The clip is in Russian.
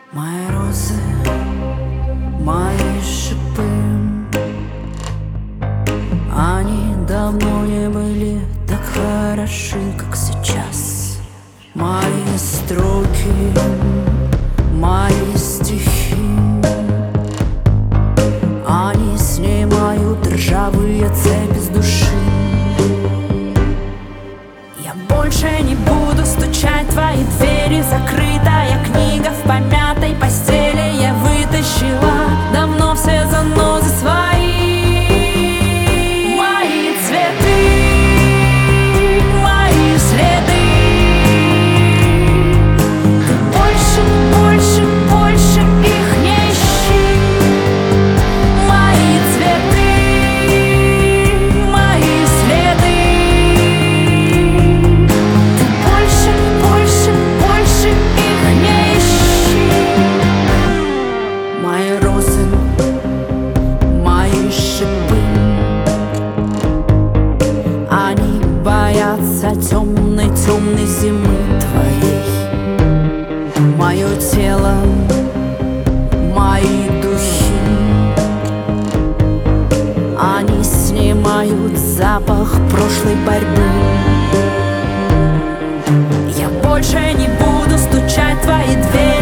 Мои розы, мои шипы, они давно не были так хороши, как сейчас. Мои строки, мои стихи, они снимают ржавые цепи с души. Я больше не буду стучать в твои двери. Закрытая книга в помятой постели. Я вытащила давно все занозы свои. Мои цветы, мои следы. Ты больше, больше, больше их не ищи. Мои цветы, мои следы. Ты больше, больше, больше их не ищи. Мои розы, мои шипы, они боятся темной, темной зимы твоей. Мое тело, мои духи, они снимают запах прошлой борьбы. Я больше не буду стучать в твои двери.